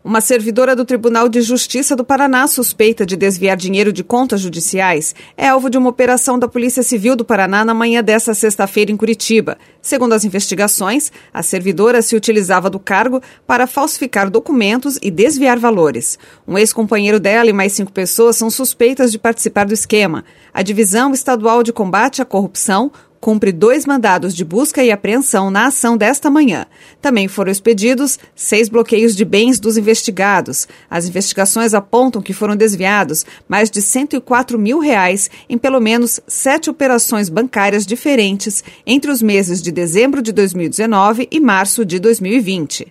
Uma servidora do Tribunal de Justiça do Paraná, suspeita de desviar dinheiro de contas judiciais, é alvo de uma operação da Polícia Civil do Paraná na manhã desta sexta-feira em Curitiba. Segundo as investigações, a servidora se utilizava do cargo para falsificar documentos e desviar valores. Um ex-companheiro dela e mais 5 pessoas são suspeitas de participar do esquema. A Divisão Estadual de Combate à Corrupção cumpre 2 mandados de busca e apreensão na ação desta manhã. Também foram expedidos 6 bloqueios de bens dos investigados. As investigações apontam que foram desviados mais de R$104 mil em pelo menos 7 operações bancárias diferentes entre os meses de dezembro de 2019 e março de 2020.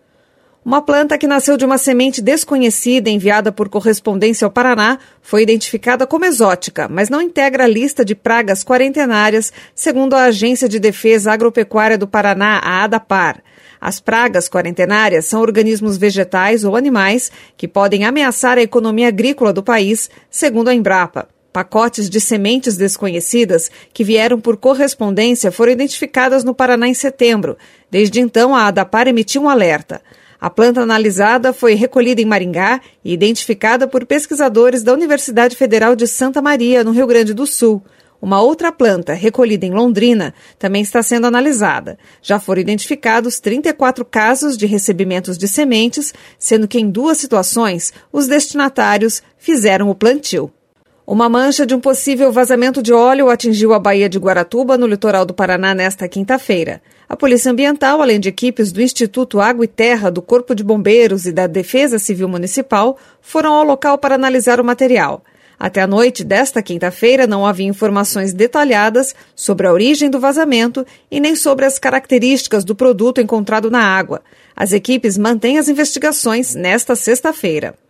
Uma planta que nasceu de uma semente desconhecida enviada por correspondência ao Paraná foi identificada como exótica, mas não integra a lista de pragas quarentenárias, segundo a Agência de Defesa Agropecuária do Paraná, a ADAPAR. As pragas quarentenárias são organismos vegetais ou animais que podem ameaçar a economia agrícola do país, segundo a Embrapa. Pacotes de sementes desconhecidas que vieram por correspondência foram identificadas no Paraná em setembro. Desde então, a ADAPAR emitiu um alerta. A planta analisada foi recolhida em Maringá e identificada por pesquisadores da Universidade Federal de Santa Maria, no Rio Grande do Sul. Uma outra planta, recolhida em Londrina, também está sendo analisada. Já foram identificados 34 casos de recebimentos de sementes, sendo que em 2 situações os destinatários fizeram o plantio. Uma mancha de um possível vazamento de óleo atingiu a Baía de Guaratuba, no litoral do Paraná, nesta quinta-feira. A Polícia Ambiental, além de equipes do Instituto Água e Terra, do Corpo de Bombeiros e da Defesa Civil Municipal, foram ao local para analisar o material. Até a noite desta quinta-feira não havia informações detalhadas sobre a origem do vazamento e nem sobre as características do produto encontrado na água. As equipes mantêm as investigações nesta sexta-feira.